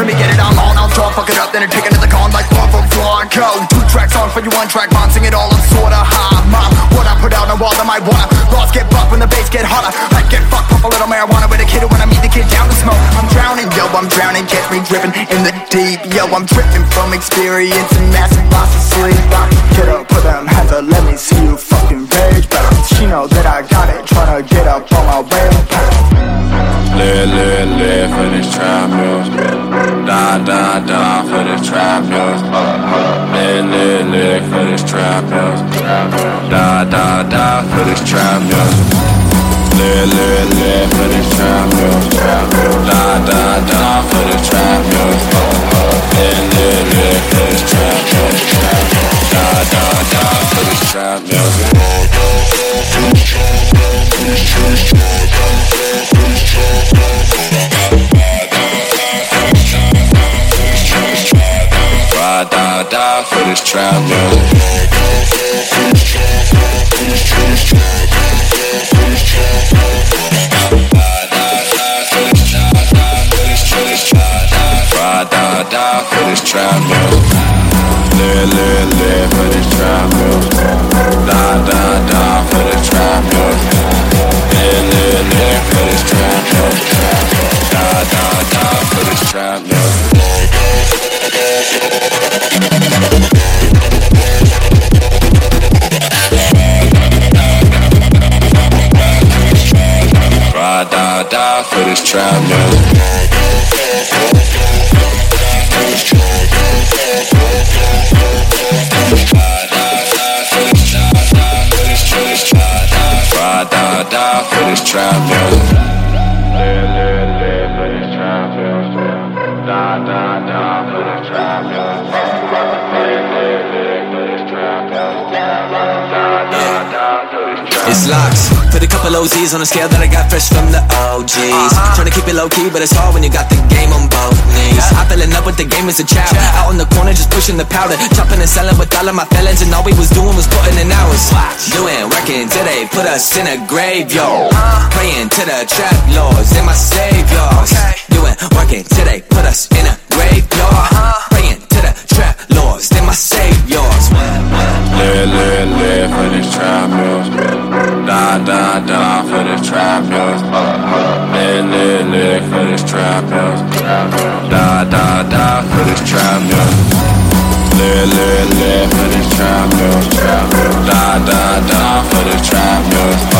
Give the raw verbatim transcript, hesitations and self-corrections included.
let me get it on long. I'll draw, fuck it up, then I take it to the con like love from Blanco. Two track song for you, one track mom, sing it all, I'm sorta high. Mom, what I put out on wall that might wanna. Lost get bucked when the bass get hotter. I get fucked, pop a little marijuana with a kid when I meet the kid down to smoke. I'm drowning, yo, I'm drowning, catch me dripping in the deep. Yo, I'm tripping from experience and massive loss of sleep. Get up, put them hands up, let me see you fucking rage. But she know that I got it, tryna get up on my way. Live, live, live for this trap music. Die, die, die for this trap music. Live, live, live for this trap music. Die, die, die for this trap music. Live, live, live for this trap music. Die, die, die for this trap music. Live, live, live for this trap music. Die, die, die for this trap music. Ride, die, die for this trap music. Ride, die, die for this trap music. Live, live, live for this trap music. Die, die, die for this trap music. Live, live, live for this trap music. Die, die, die for this trap music. Ride, die, die for this trap music. Ride, die, die for this trap music. Live, live, live for this trap music. Die, die, die for this trap music. Live, live, live for this trap music. Die, die, die for this trap music. It's locks. Put a couple O Z's on a scale that I got fresh from the O Gs. Uh-huh. Trying to keep it low key, but it's hard when you got the game on both knees. Yeah. I fell in love with the game as a child. Yeah. Out on the corner just pushing the powder, chopping and selling with all of my felons, and all we was doing was putting in hours. Doing, working till they put us in a graveyard. Uh-huh. Praying to the trap lords and my saviors. Okay. Doing, working till they put us in a graveyard. Uh-huh. Praying to the trap lords and my saviors. Live, live, live for this trap music. Die, die, die for this trap music. Live, live, live for this trap music. Die, die, die for this trap music. Live, live, live for this trap music. Die, die, die for this trap music.